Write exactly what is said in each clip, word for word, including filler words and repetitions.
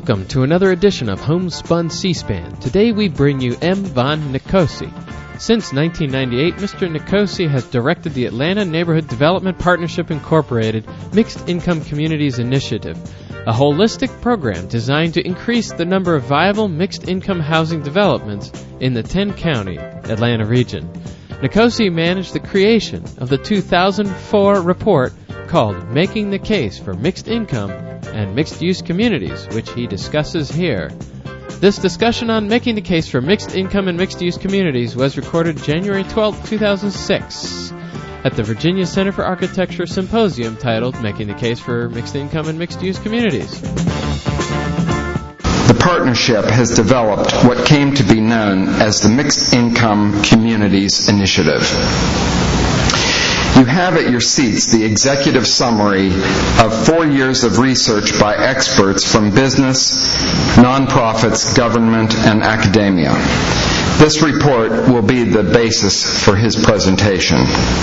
Welcome to another edition of Homespun C-SPAN. Today we bring you M. Von Nicosi. Since nineteen ninety-eight, Mister Nicosi has directed the Atlanta Neighborhood Development Partnership Incorporated Mixed Income Communities Initiative, a holistic program designed to increase the number of viable mixed-income housing developments in the ten-county Atlanta region. Nicosi managed the creation of the two thousand four report called Making the Case for Mixed Income and Mixed-Use Communities, which he discusses here. This discussion on making the case for mixed income and mixed-use communities was recorded January twelfth, two thousand six at the Virginia Center for Architecture Symposium titled Making the Case for Mixed Income and Mixed-Use Communities. The partnership has developed what came to be known as the Mixed Income Communities Initiative. You have at your seats the executive summary of four years of research by experts from business, nonprofits, government, and academia. This report will be the basis for his presentation.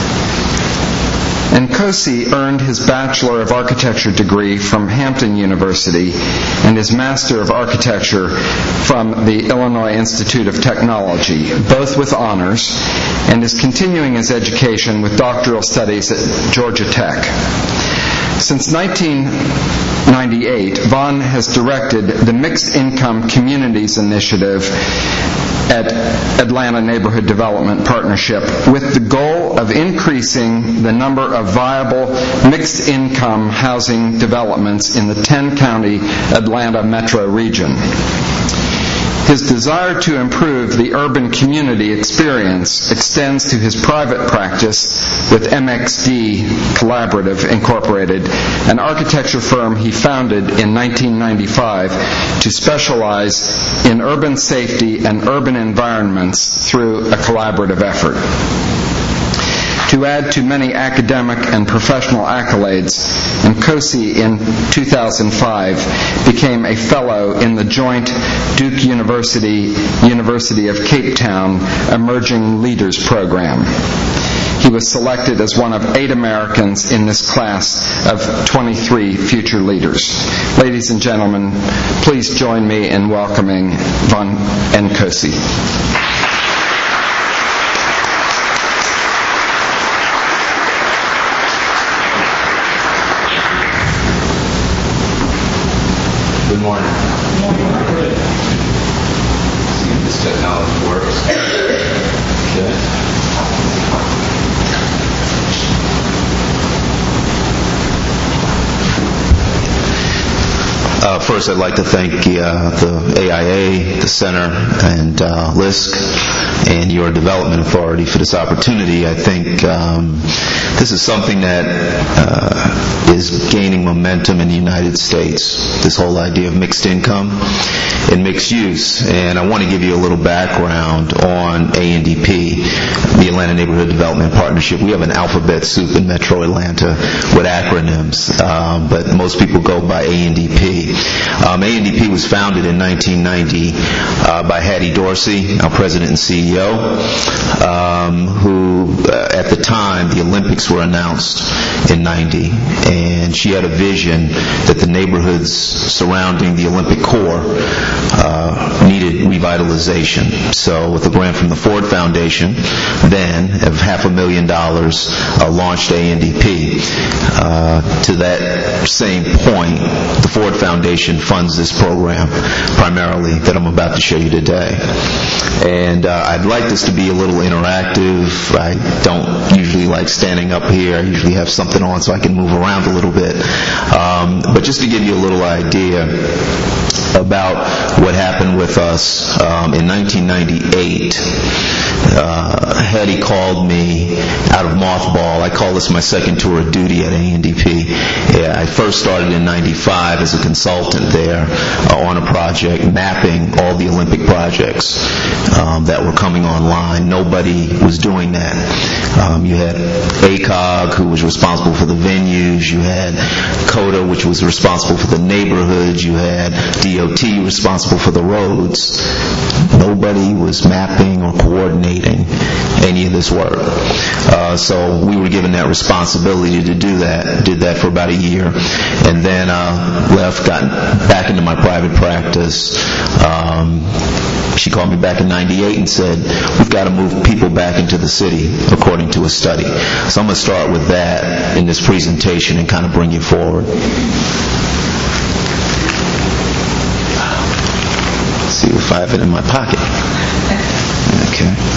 Nicosi earned his Bachelor of Architecture degree from Hampton University and his Master of Architecture from the Illinois Institute of Technology, both with honors, and is continuing his education with doctoral studies at Georgia Tech. Since nineteen ninety-eight, Von has directed the Mixed Income Communities Initiative at Atlanta Neighborhood Development Partnership with the goal of increasing the number of viable mixed-income housing developments in the ten-county Atlanta metro region. His desire to improve the urban community experience extends to his private practice with M X D Collaborative Incorporated, an architecture firm he founded in nineteen ninety-five to specialize in urban safety and urban environments through a collaborative effort. To add to many academic and professional accolades, Nicosi in two thousand five became a fellow in the joint Duke University, University of Cape Town Emerging Leaders Program. He was selected as one of eight Americans in this class of twenty-three future leaders. Ladies and gentlemen, please join me in welcoming Von Nicosi. Good morning. Good. See if this technology works. Okay. Uh, first, I'd like to thank uh, the A I A, the Center, and uh, L I S C, and your Development Authority for this opportunity. I think um, this is something that uh, is gaining momentum in the United States, this whole idea of mixed income and mixed use. And I want to give you a little background on A N D P, the Atlanta Neighborhood Development Partnership. We have an alphabet soup in Metro Atlanta with acronyms, um, but most people go by A N D P. Um, A N D P was founded in nineteen ninety uh, by Hattie Dorsey, our president and C E O, um, who uh, at the time the Olympics were announced in ninety, and she had a vision that the neighborhoods surrounding the Olympic core uh, needed revitalization. So with a grant from the Ford Foundation, then of half a million dollars, uh, launched A N D P. Uh, to that same point, the Ford Foundation funds this program primarily that I'm about to show you today. And uh, I'd like this to be a little interactive. I don't usually like standing up here. I usually have something on so I can move around a little bit. Um, but just to give you a little idea about what happened with us um, in nineteen ninety-eight, uh, Hattie called me out of mothball. I call this my second tour of duty at A N D P. Yeah, I first started in ninety-five as a consultant there uh, on a project mapping all the Olympic projects um, that were coming online. Nobody was doing that. Um, you had A C O G, who was responsible for the venues. You had CODA, which was responsible for the neighborhoods. You had D O T responsible for the roads. Nobody was mapping or coordinating any of this work. Uh, so we were given that responsibility to do that. Did that for about a year. And then uh, left, got back into my private practice. Um, she called me back in ninety-eight and said, we've got to move people back into the city according to a study. So I'm going to start with that in this presentation and kind of bring you forward. Let's see if I have it in my pocket. Okay.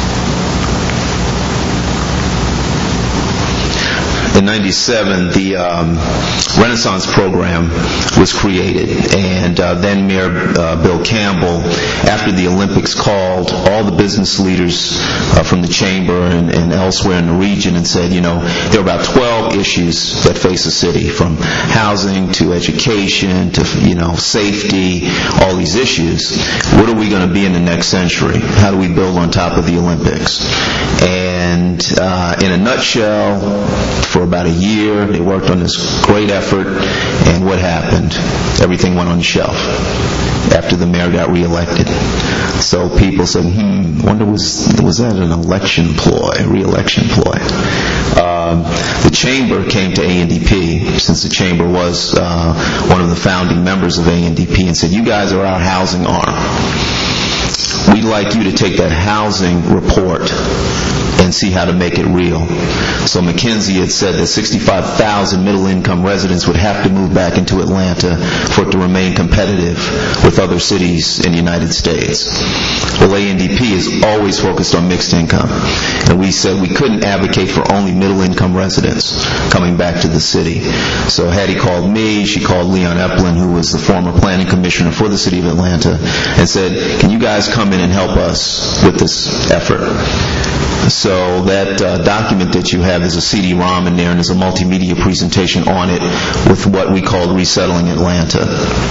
In ninety-seven, the um, Renaissance program was created, and uh, then Mayor uh, Bill Campbell, after the Olympics, called all the business leaders uh, from the chamber and, and elsewhere in the region and said, you know, there are about twelve issues that face the city, from housing to education to, you know, safety, all these issues. What are we going to be in the next century? How do we build on top of the Olympics? And uh, in a nutshell, for about a year, they worked on this great effort, and what happened? Everything went on the shelf after the mayor got reelected. So people said, hmm, wonder was was that an election ploy, re-election ploy? Um, the chamber came to A N D P, since the chamber was uh, one of the founding members of A N D P, and said, you guys are our housing arm. We'd like you to take that housing report and see how to make it real. So McKinsey had said that sixty-five thousand middle-income residents would have to move back into Atlanta for it to remain competitive with other cities in the United States. Well, A N D P is always focused on mixed income, and we said we couldn't advocate for only middle-income residents coming back to the city. So Hattie called me, she called Leon Epplin, who was the former planning commissioner for the city of Atlanta, and said, can you guys come in and help us with this effort? So that uh, document that you have, there's a C D ROM in there, and there's a multimedia presentation on it with what we called Resettling Atlanta.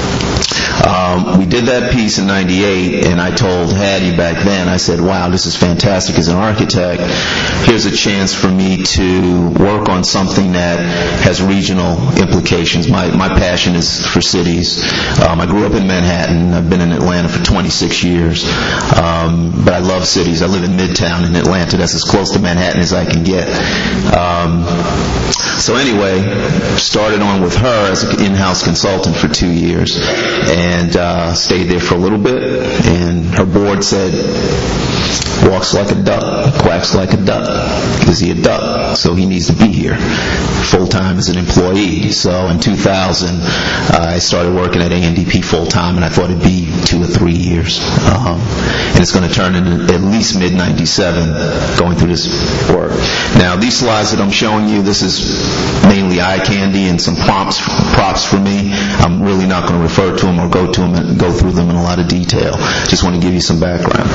Um, we did that piece in ninety-eight, and I told Hattie back then, I said, wow, this is fantastic as an architect. Here's a chance for me to work on something that has regional implications. My, my passion is for cities. Um, I grew up in Manhattan. I've been in Atlanta for twenty-six years. Um, but I love cities. I live in Midtown in Atlanta. That's as close to Manhattan as I can get. Um, so anyway, started on with her as an in-house consultant for two years. And uh, stayed there for a little bit, and her board said, walks like a duck, quacks like a duck. Is he a duck? So he needs to be here full-time as an employee. So in two thousand, uh, I started working at A N D P full-time, and I thought it'd be two or three years. Um, and it's going to turn into at least mid ninety-seven going through this work. Now, these slides that I'm showing you, this is mainly eye candy and some prompts, props for me. I'm really not going to refer to them or go to them and go through them in a lot of detail. Just want to give you some background.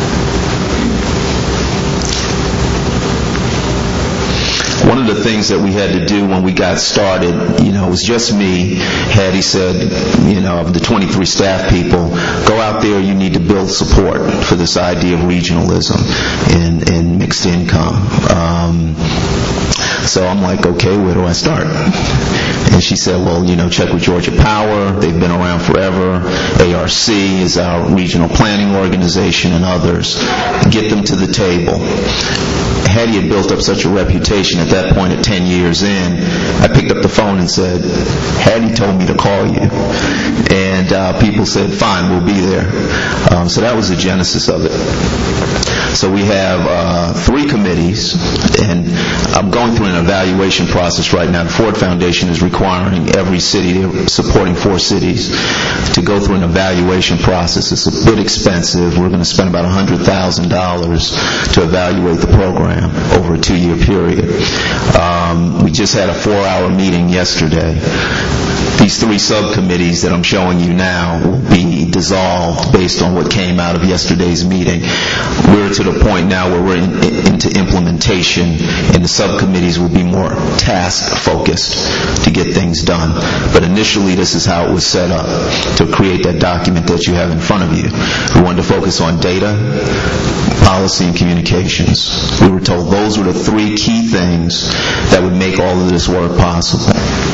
One of the things that we had to do when we got started, you know, it was just me. Hattie said, you know, of the twenty-three staff people, go out there, you need to build support for this idea of regionalism and, and mixed income. Um, so I'm like, okay, where do I start? And she said, well, you know, check with Georgia Power. They've been around forever. A R C is our regional planning organization, and others. Get them to the table. Hattie had built up such a reputation at that point at ten years in. I picked up the phone and said, Hattie told me to call you. And uh, people said, fine, we'll be there. Um, so that was the genesis of it. So we have uh, three committees, and I'm going through an evaluation process right now. The Ford Foundation is requiring every city, they're supporting four cities, to go through an evaluation process. It's a bit expensive. We're going to spend about one hundred thousand dollars to evaluate the program over a two-year period. Um, we just had a four-hour meeting yesterday. These three subcommittees that I'm showing you now will be dissolved based on what came out of yesterday's meeting. We're to the point now where we're in, in, into implementation, and the subcommittees will be more task-focused to get things done. But initially, this is how it was set up to create that document that you have in front of you. We wanted to focus on data, policy, and communications. We were told those were the with three key things that would make all of this work possible.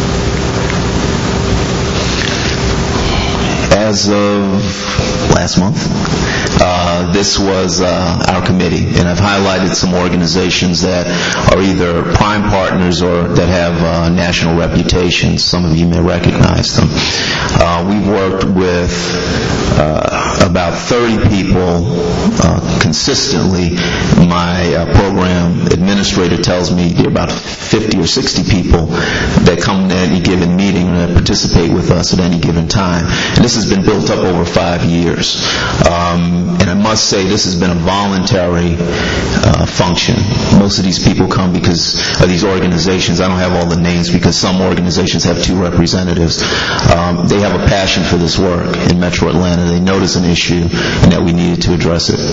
As of last month, uh, this was uh, our committee, and I've highlighted some organizations that are either prime partners or that have uh, national reputations. Some of you may recognize them. Uh, we've worked with uh, about thirty people uh, consistently. My uh, program administrator tells me there are about fifty or sixty people that come to any given meeting and that participate with us at any given time. And this has been built up over five years. Um, and I must say this has been a voluntary uh, function. Most of these people come because of these organizations. I don't have all the names because some organizations have two representatives. Um, they have a passion for this work in Metro Atlanta. They notice an issue and that we needed to address it.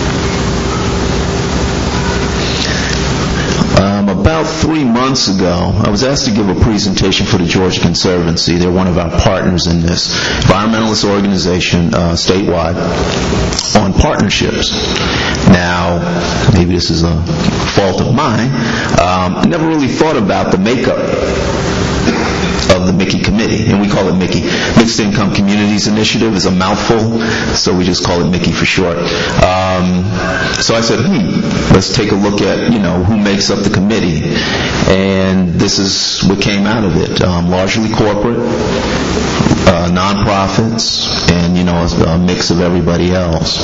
Um, about three months ago, I was asked to give a presentation for the Georgia Conservancy. They're one of our partners in this environmentalist organization uh, statewide on partnerships. Now, maybe this is a fault of mine. Um, I never really thought about the makeup of the Mickey Committee, and we call it Mickey. Mixed Income Communities Initiative is a mouthful, so we just call it Mickey for short. Um, so I said, hmm, let's take a look at, you know, who makes up the committee. And this is what came out of it. Um, largely corporate, uh, non-profits, and, you know, a, a mix of everybody else.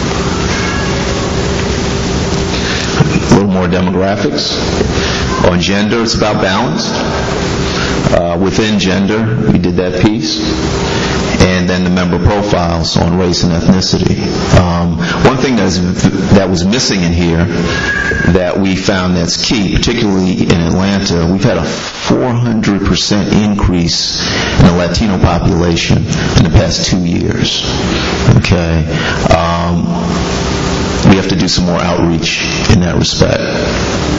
A little more demographics. On gender, it's about balance. Uh, within gender, we did that piece. And then the member profiles on race and ethnicity. Um, one thing that's, that was missing in here that we found that's key, particularly in Atlanta, we've had a four hundred percent increase in the Latino population in the past two years. Okay. Um, we have to do some more outreach in that respect.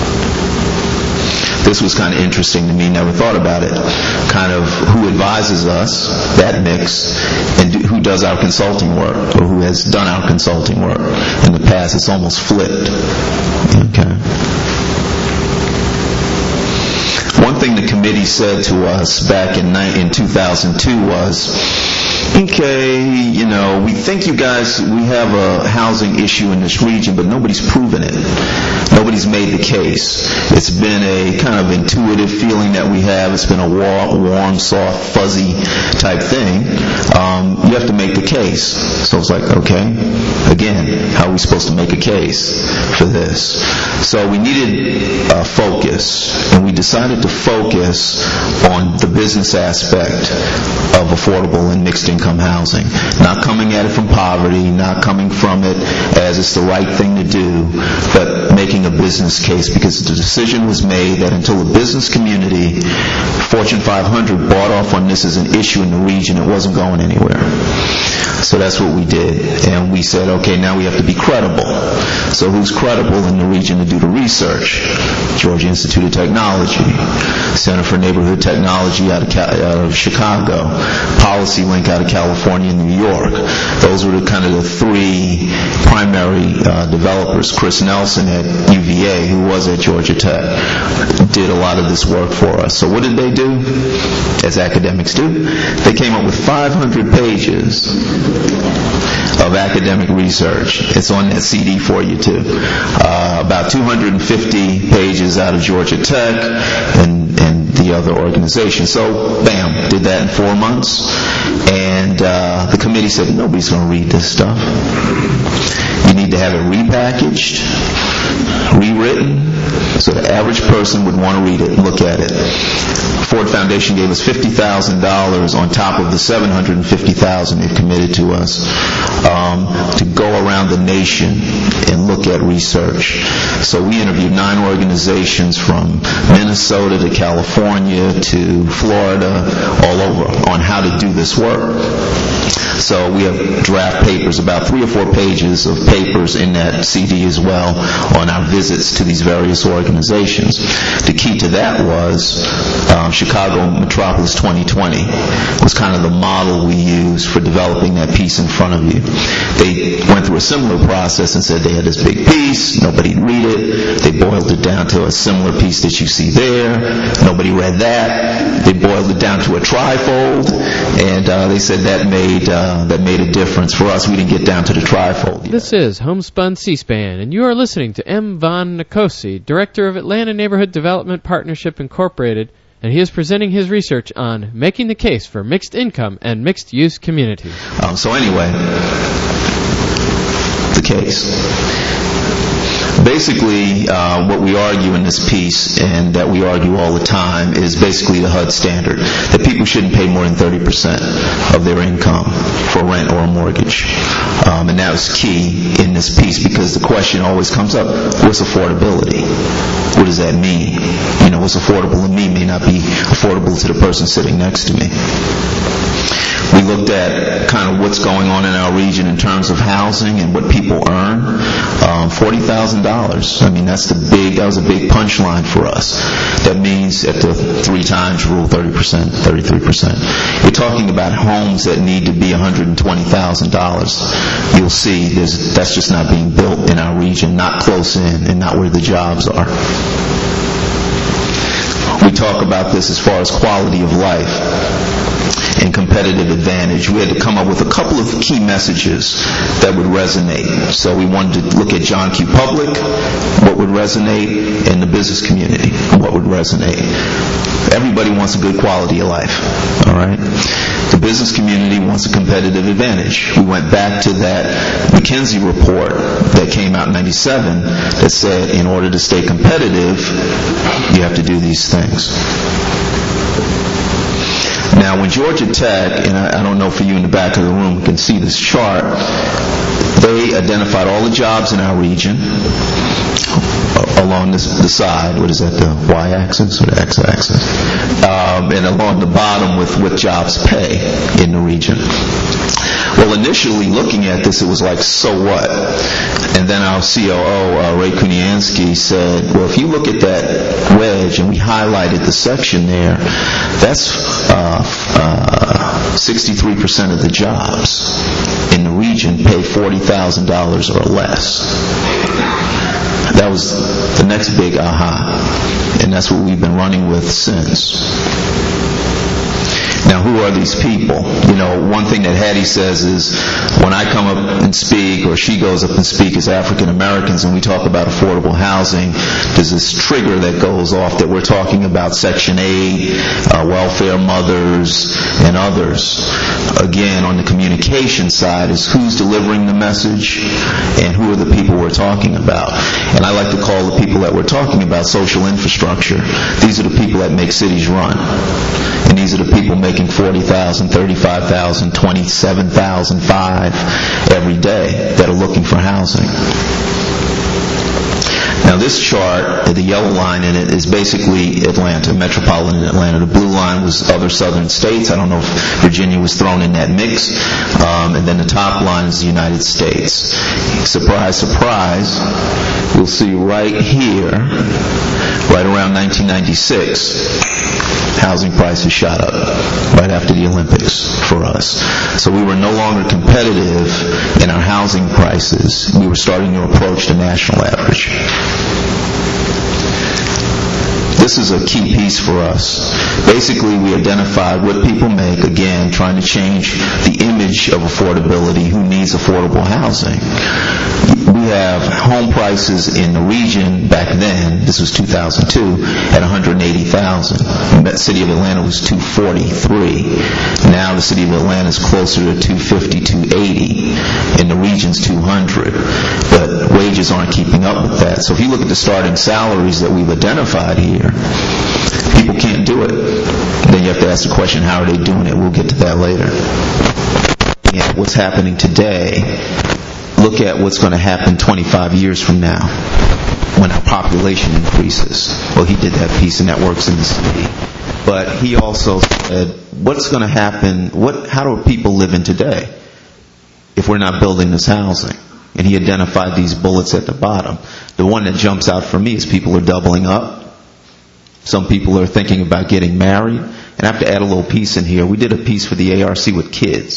This was kind of interesting to me. Never thought about it. Kind of who advises us, that mix, and do, who does our consulting work, or who has done our consulting work. In the past, it's almost flipped. Okay. One thing the committee said to us back in in two thousand two was, okay, you know, we think you guys, we have a housing issue in this region, but nobody's proven it. Nobody's made the case. It's been a kind of intuitive feeling that we have. It's been a warm, soft, fuzzy type thing. Um, you have to make the case. So it's like, okay, again, how are we supposed to make a case for this? So we needed uh, focus, and we decided to focus on the business aspect of affordable and mixed income housing. Not coming at it from poverty, not coming from it as it's the right thing to do, but making a business case, because the decision was made that until the business community, Fortune five hundred, bought off on this as an issue in the region, it wasn't going anywhere. So that's what we did. And we said, okay, now we have to be credible. So who's credible in the region to do the research? Georgia Institute of Technology, Center for Neighborhood Technology out of, out of Chicago, Policy Link out of California and New York. Those were the kind of the three primary uh, developers. Chris Nelson at U V A, who was at Georgia Tech, did a lot of this work for us. So what did they do? As academics do, they came up with five hundred pages of academic research. It's on that C D for you too. Uh, about two hundred fifty pages out of Georgia Tech and, and the other organizations. So, bam, did that in four months. And uh, the committee said, nobody's going to read this stuff. You need to have it repackaged, rewritten, so the average person would want to read it and look at it. Ford Foundation gave us fifty thousand dollars on top of the seven hundred fifty thousand dollars they've committed to us um, to go around the nation and look at research. So we interviewed nine organizations from Minnesota to California to Florida, all over, on how to do this work. So we have draft papers, about three or four pages of papers in that C D as well, on our visits to these various organizations. The key to that was um, Chicago Metropolis twenty twenty was kind of the model we used for developing that piece in front of you. They went through a similar process and said they had this big piece, nobody read it. They boiled it down to a similar piece that you see there. Nobody read that. They boiled it down to a trifold, and uh, they said that made uh, that made a difference. For us, we didn't get down to the trifold yet. This is Homespun C-SPAN, and you are listening to M. Von Nicosi, Director of Atlanta Neighborhood Development Partnership Incorporated, and he is presenting his research on making the case for mixed income and mixed use communities. Um, so anyway, the case. Basically, uh, what we argue in this piece, and that we argue all the time, is basically the H U D standard, that people shouldn't pay more than thirty percent of their income for rent or a mortgage. Um, and that was key in this piece, because the question always comes up, what's affordability? What does that mean? You know, what's affordable to me may not be affordable to the person sitting next to me. We looked at kind of what's going on in our region in terms of housing and what people earn. Um, forty thousand dollars. I mean, that's the big, that was a big punchline for us. That means at the three times rule, thirty percent, thirty-three percent. We're talking about homes that need to be one hundred twenty thousand dollars. You'll see there's, that's just not being built in our region, not close in, and not where the jobs are. We talk about this as far as quality of life and competitive advantage. We had to come up with a couple of key messages that would resonate. So we wanted to look at John Q. Public, what would resonate, and the business community, what would resonate. Everybody wants a good quality of life, all right? The business community wants a competitive advantage. We went back to that McKinsey report that came out in ninety-seven that said in order to stay competitive, you have to do these things. Now, when Georgia Tech, and I, I don't know for you in the back of the room can see this chart, they identified all the jobs in our region along this, the side. What is that, the y-axis or the x-axis? Um, and along the bottom with what jobs pay in the region. Well, initially looking at this, it was like, so what? And then our C O O, uh, Ray Kuniansky, said, well, if you look at that wedge, and we highlighted the section there, that's uh, uh, sixty-three percent of the jobs in the region pay forty thousand dollars or less. That was the next big aha, and that's what we've been running with since. Now, who are these people? You know, one thing that Hattie says is, when I come up and speak, or she goes up and speak as African Americans, and we talk about affordable housing, there's this trigger that goes off that we're talking about Section eight, uh, welfare mothers, and others. Again, on the communication side is who's delivering the message, and who are the people we're talking about. And I like to call the people that we're talking about social infrastructure. These are the people that make cities run. And these are the people making forty thousand dollars, thirty-five thousand dollars, twenty-seven thousand five dollars every day that are looking for housing. Now this chart, the yellow line in it, is basically Atlanta, metropolitan Atlanta. The blue line was other southern states. I don't know if Virginia was thrown in that mix. Um, and then the top line is the United States. Surprise, surprise. You'll see right here, right around nineteen ninety-six, housing prices shot up right after the Olympics for us. So we were no longer competitive in our housing prices. We were starting to approach the national average. This is a key piece for us. Basically, we identified what people make, again, trying to change the image of affordability, who needs affordable housing. We have home prices in the region back then, this was two thousand two, at one hundred eighty thousand dollars. The city of Atlanta was two hundred forty-three. Now the city of Atlanta is closer to two hundred fifty, two hundred eighty, and the region's two hundred. But wages aren't keeping up with that. So if you look at the starting salaries that we've identified here, people can't do it. Then you have to ask the question, how are they doing it? We'll get to that later. And what's happening today, look at what's going to happen twenty-five years from now when our population increases. Well, he did that piece, and that works in the city. But he also said, what's going to happen, what, how do people live in today if we're not building this housing? And he identified these bullets at the bottom. The one that jumps out for me is people are doubling up. Some people are thinking about getting married. And I have to add a little piece in here. We did a piece for the A R C with kids.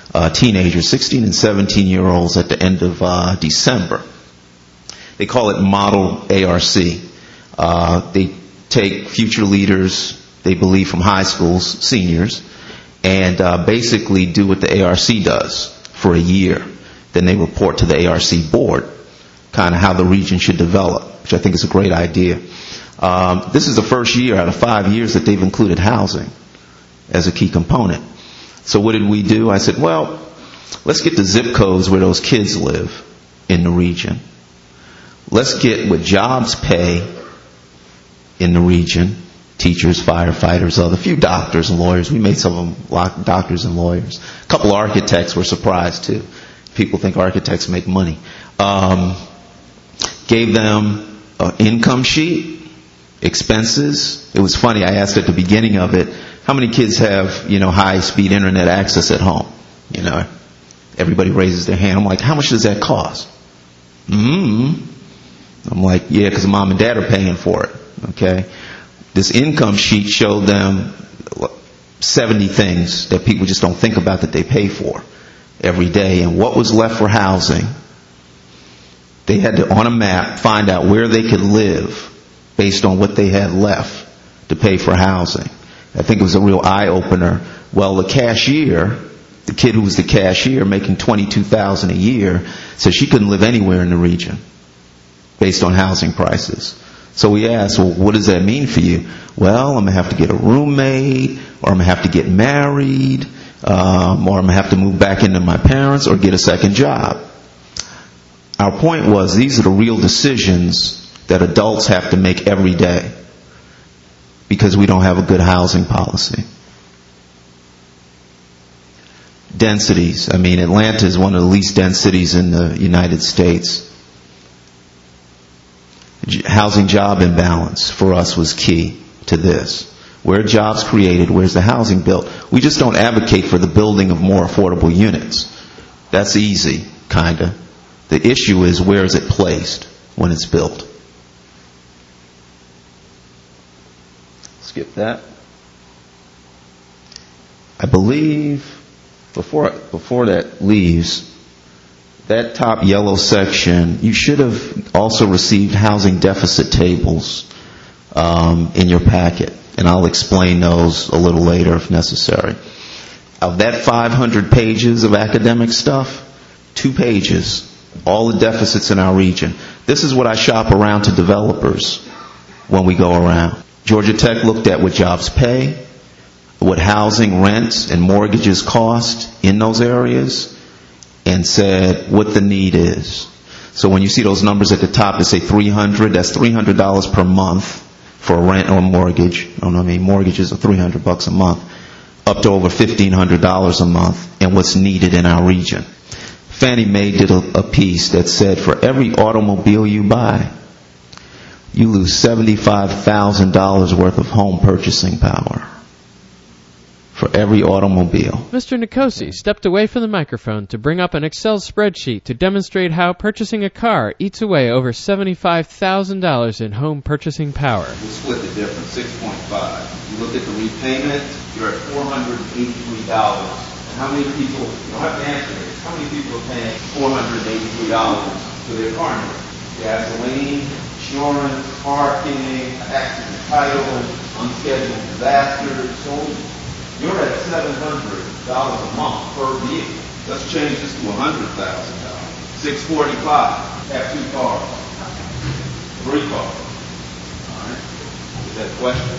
uh, teenagers, sixteen and seventeen year olds at the end of uh, December. They call it Model A R C. Uh, they take future leaders, they believe from high schools, seniors, and uh, basically do what the A R C does for a year. Then they report to the A R C board, kind of how the region should develop, which I think is a great idea. Um, this is the first year out of five years that they've included housing as a key component. So what did we do? I said, well, let's get the zip codes where those kids live in the region. Let's get what jobs pay in the region. Teachers, firefighters, other few doctors and lawyers. We made some of them doctors and lawyers. A couple of architects were surprised too. People think architects make money. Um, gave them an income sheet, expenses. It was funny. I asked at the beginning of it, how many kids have, you know, high-speed internet access at home? You know, everybody raises their hand. I'm like, how much does that cost? Mm-hmm. I'm like, yeah, because mom and dad are paying for it. Okay. This income sheet showed them seventy things that people just don't think about that they pay for every day. And what was left for housing, they had to, on a map, find out where they could live based on what they had left to pay for housing. I think it was a real eye-opener. Well, the cashier, the kid who was the cashier making twenty-two thousand dollars a year, said she couldn't live anywhere in the region based on housing prices. So we asked, well, what does that mean for you? Well, I'm going to have to get a roommate, or I'm going to have to get married, um, or I'm going to have to move back into my parents, or get a second job. Our point was, these are the real decisions that adults have to make every day because we don't have a good housing policy. Densities. I mean, Atlanta is one of the least dense cities in the United States. Housing job imbalance for us was key to this. Where are jobs created? Where's the housing built? We just don't advocate for the building of more affordable units. That's easy, kinda. The issue is, where is it placed when it's built? Skip that. I believe before before that leaves, that top yellow section, you should have also received housing deficit tables um, in your packet, and I'll explain those a little later if necessary. Of that five hundred pages of academic stuff, two pages, all the deficits in our region. This is what I shop around to developers when we go around. Georgia Tech looked at what jobs pay, what housing, rents, and mortgages cost in those areas, and said what the need is. So when you see those numbers at the top that say three hundred, that's three hundred dollars per month for a rent or a mortgage. I don't know, I mean, mortgages are three hundred bucks a month, up to over fifteen hundred dollars a month, and what's needed in our region. Fannie Mae did a, a piece that said for every automobile you buy, you lose seventy-five thousand dollars worth of home purchasing power. For every automobile. Mister Nicosi stepped away from the microphone to bring up an Excel spreadsheet to demonstrate how purchasing a car eats away over seventy-five thousand dollars in home purchasing power. We'll split the difference, six point five. You look at the repayment, you're at four hundred eighty-three dollars. And how many people, you don't have to answer this, how many people are paying four hundred eighty-three dollars for their car note? Gasoline, insurance, parking, accident title, unscheduled disasters, so you're at seven hundred dollars a month per vehicle. Let's change this to one hundred thousand dollars. six forty-five. Have two cars. Three cars. All right. Is that a question?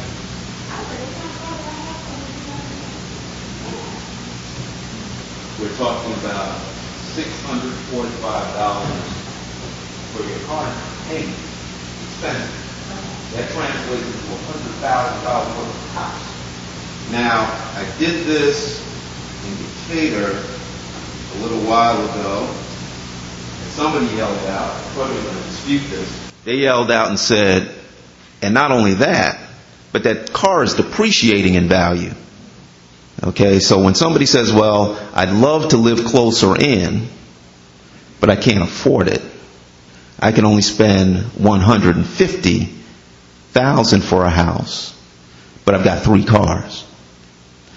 We're talking about six hundred forty-five dollars for your car payment. Expensive. That translates into one hundred thousand dollars worth of house. Now, I did this in Decatur a little while ago, and somebody yelled out, I thought they were going to dispute this. They yelled out and said, and not only that, but that car is depreciating in value. Okay, so when somebody says, well, I'd love to live closer in, but I can't afford it. I can only spend one hundred fifty thousand dollars for a house, but I've got three cars.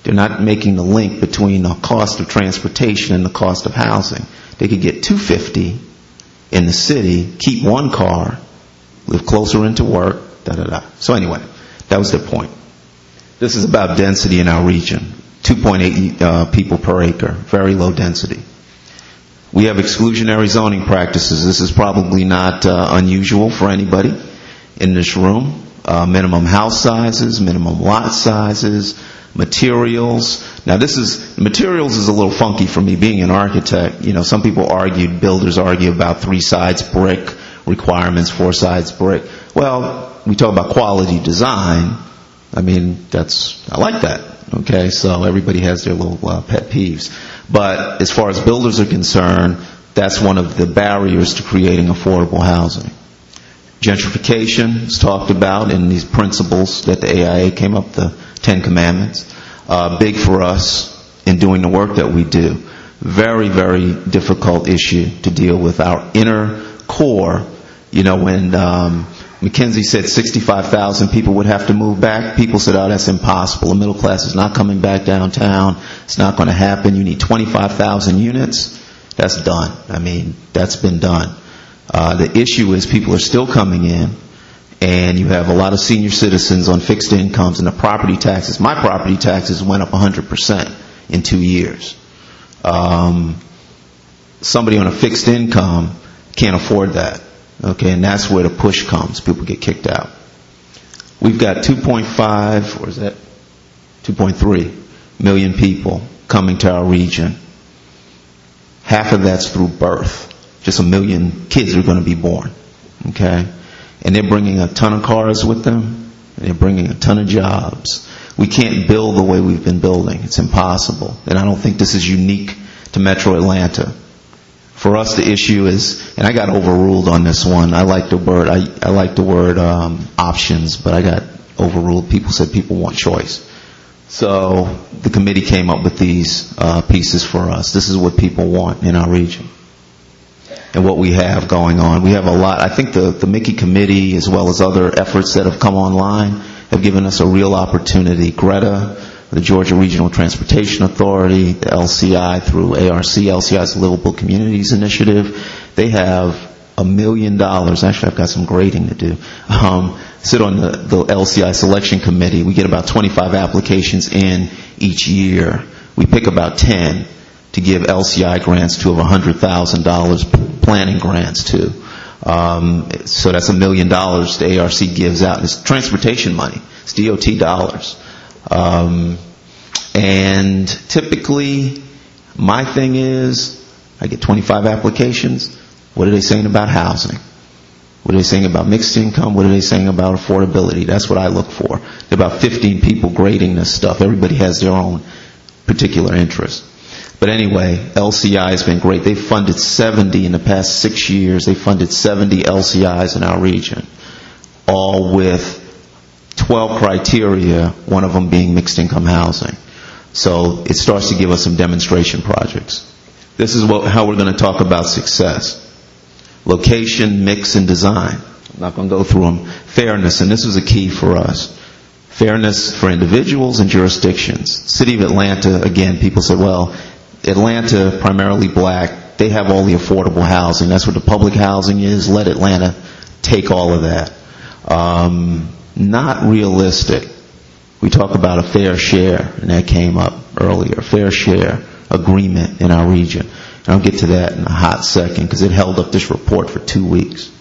They're not making the link between the cost of transportation and the cost of housing. They could get two hundred fifty dollars in the city, keep one car, live closer into work, da da da. So anyway, that was their point. This is about density in our region. two point eight uh, people per acre, very low density. We have exclusionary zoning practices. This is probably not uh, unusual for anybody in this room. Uh, minimum house sizes, minimum lot sizes, materials. Now this is, materials is a little funky for me being an architect. You know, some people argued, builders argue about three sides brick requirements, four sides brick. Well, we talk about quality design. I mean, that's, I like that. Okay, so everybody has their little uh, pet peeves. But as far as builders are concerned, that's one of the barriers to creating affordable housing. Gentrification is talked about in these principles that the A I A came up, the Ten Commandments. Uh, big for us in doing the work that we do. Very, very difficult issue to deal with. Our inner core, you know, when um, McKinsey said sixty-five thousand people would have to move back, people said, oh, that's impossible. The middle class is not coming back downtown. It's not going to happen. You need twenty-five thousand units. That's done. I mean, that's been done. Uh, the issue is people are still coming in, and you have a lot of senior citizens on fixed incomes, and the property taxes. My property taxes went up one hundred percent in two years. Um, somebody on a fixed income can't afford that. Okay, and that's where the push comes. People get kicked out. We've got two point five, or is that two point three million people coming to our region. Half of that's through birth. Just a million kids are going to be born. Okay? And they're bringing a ton of cars with them, and they're bringing a ton of jobs. We can't build the way we've been building. It's impossible. And I don't think this is unique to Metro Atlanta. For us, the issue is, and I got overruled on this one. I like the word, I, I like the word um, options, but I got overruled. People said people want choice. So the committee came up with these uh, pieces for us. This is what people want in our region and what we have going on. We have a lot. I think the, the Mickey Committee, as well as other efforts that have come online, have given us a real opportunity. Greta, the Georgia Regional Transportation Authority, the L C I through A R C, L C I's Livable Communities Initiative, they have a million dollars. Actually, I've got some grading to do. Um, sit on the, the L C I Selection Committee. We get about twenty-five applications in each year. We pick about ten to give L C I grants to, over one hundred thousand dollars planning grants to. Um, so that's a million dollars the A R C gives out. It's transportation money. It's D O T dollars. Um, and typically, my thing is, I get twenty-five applications. What are they saying about housing? What are they saying about mixed income? What are they saying about affordability? That's what I look for. There are about fifteen people grading this stuff. Everybody has their own particular interest. But anyway, L C I has been great. They've funded seventy in the past six years. They funded seventy L C Is in our region, all with twelve criteria, one of them being mixed income housing. So it starts to give us some demonstration projects. This is what, how we're going to talk about success. Location, mix, and design. I'm not going to go through them. Fairness, and this was a key for us. Fairness for individuals and jurisdictions. City of Atlanta, again, people said, well, Atlanta, primarily black, they have all the affordable housing. That's what the public housing is. Let Atlanta take all of that. Um, not realistic. We talk about a fair share, and that came up earlier. Fair share agreement in our region. And I'll get to that in a hot second because it held up this report for two weeks.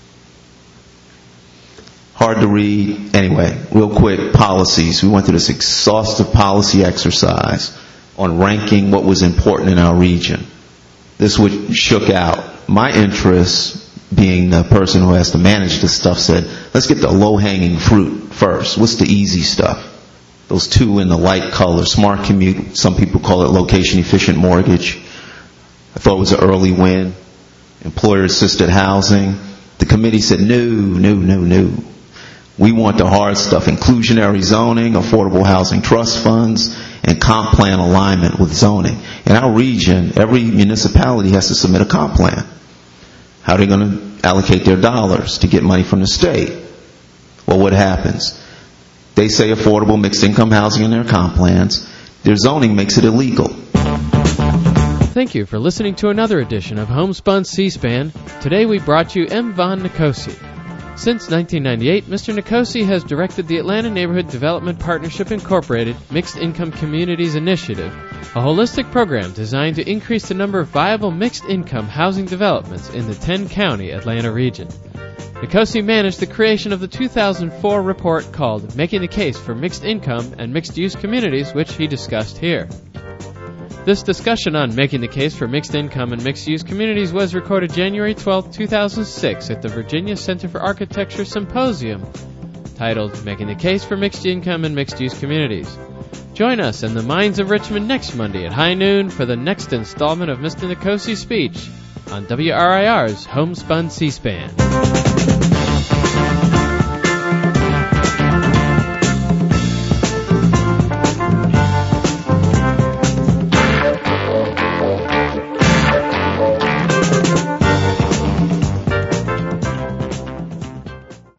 Hard to read. Anyway, real quick, policies. We went through this exhaustive policy exercise on ranking what was important in our region. This what shook out. My interest, being the person who has to manage this stuff, said, let's get the low-hanging fruit first. What's the easy stuff? Those two in the light color, smart commute, some people call it location-efficient mortgage. I thought it was an early win. Employer-assisted housing. The committee said, no, no, no, no. We want the hard stuff, inclusionary zoning, affordable housing trust funds, and comp plan alignment with zoning. In our region, every municipality has to submit a comp plan. How are they going to allocate their dollars to get money from the state? Well, what happens? They say affordable mixed income housing in their comp plans. their zoning makes it illegal. Thank you for listening to another edition of Homespun C-SPAN. Today we brought you M. Von Nicosi. Since nineteen ninety-eight, Mister Nicosi has directed the Atlanta Neighborhood Development Partnership Incorporated Mixed Income Communities Initiative, a holistic program designed to increase the number of viable mixed-income housing developments in the ten-county Atlanta region. Nicosi managed the creation of the two thousand four report called Making the Case for Mixed Income and Mixed-Use Communities, which he discussed here. This discussion on making the case for mixed income and mixed-use communities was recorded January twelfth, two thousand six at the Virginia Center for Architecture Symposium, titled Making the Case for Mixed Income and Mixed-Use Communities. Join us in the Minds of Richmond next Monday at high noon for the next installment of Mister Nicosi's speech on W R I R's Homespun C-SPAN.